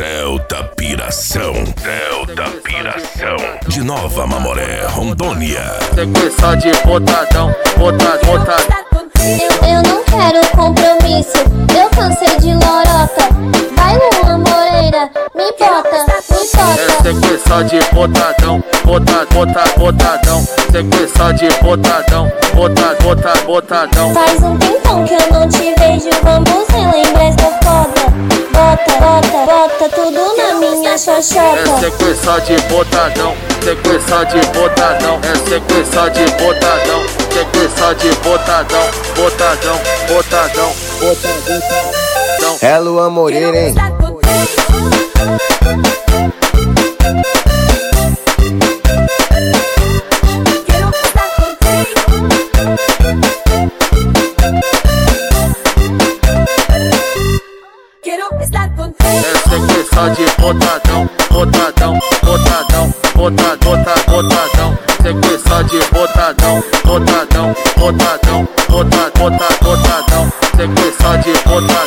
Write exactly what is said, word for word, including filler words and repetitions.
Delta Piração, Delta Piração, de Nova Mamoré, Rondônia. Sequência de botadão, botadão, botadão. Eu, eu não quero compromisso, eu cansei de lorota. Vai Luan Moreira, me bota, me É bota. sequência de botadão, botadão, botadão, botadão. Sequência de botadão, botadão, botadão, botadão. Faz um tempão que eu não te vejo, vamos relembrar essa foda. Bota, bota, bota tudo na minha É xoxota. sequência de botadão, sequência de botadão. É sequência de botadão, sequência de botadão, botadão, botadão, botadão, botadão. É Luan Moreira, hein? É sequência de botadão, botadão, botadão, botadão, botadão. Sequência de botadão, botadão, botadão, botadão, botadão. Sequência de botadão.